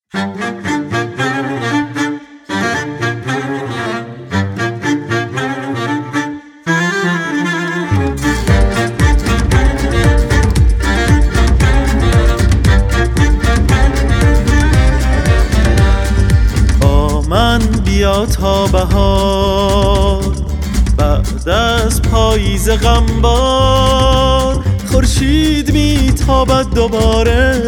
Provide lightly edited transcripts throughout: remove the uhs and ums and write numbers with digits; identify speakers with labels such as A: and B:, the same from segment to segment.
A: با من بیا تا بهار، بعد از پاییز غمبار خورشید میتابد دوباره،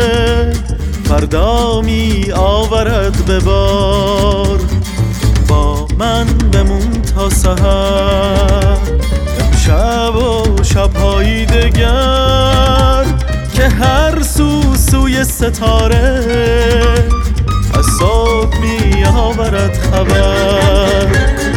A: فردا می آورد به بار. با من بمون تا سحر، امشب و شب‌های دگر، که هر سوی ستاره از صبح می آورد خبر.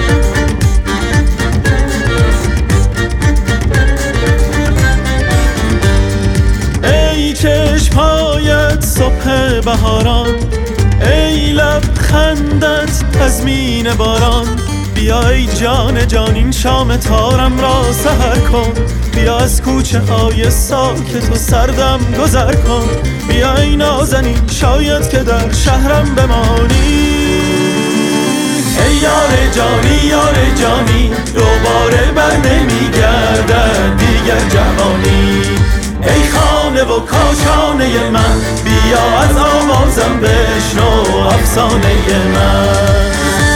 A: ای چشم‌هایت صبح بهاران، ای لبخندت تضمین باران، بیا ای جان جان این شام تارم را سحر کن، بیا از کوچه های ساکت و سردم گذر کن، بیا ای نازنین شاید که در شهرم بمانی. ای یار جانی یار جانی، دوباره بر نمیگردد دیگر جوانی. ای خانه و کاشانه من، بیا از آوازم بشنو افسانه من.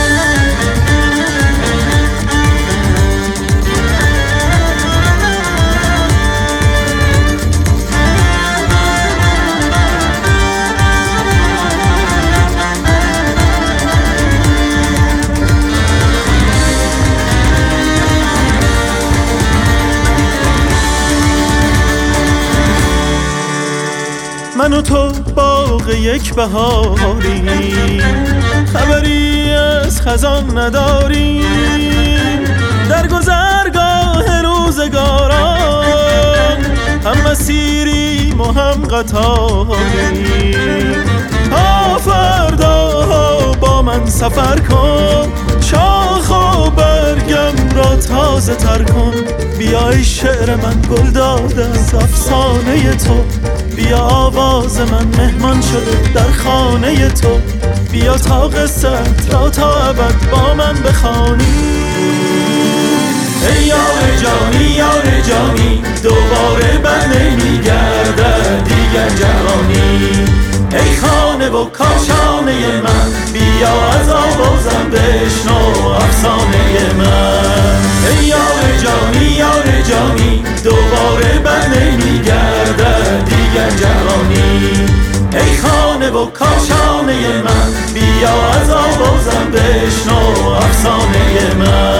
A: من و تو باغ یک بهاریم، خبری از خزان نداریم، در گذرگاه روزگاران هم مسیریم و هم قطاریم. تا فردا با من سفر کن، شاخ و برگم را تازه تر کن، بیا ای شعر من گل داده از افسانه تو، بیا آواز من مهمان شده در خانه تو، بیا تا قصت را تا ابد با من بخوانی. ای یار جانی یار جانی، دوباره بر نمیگردد دیگر جوانی. ای خانه و کاشانه من، بیا از آوازم بشنو افسانه من. ای یار جانی یار جانی، دوباره بر نمیگردد دیگر جوانی. ای خانه و کاشانه من، بیا از آوازم بشنو افسانه من.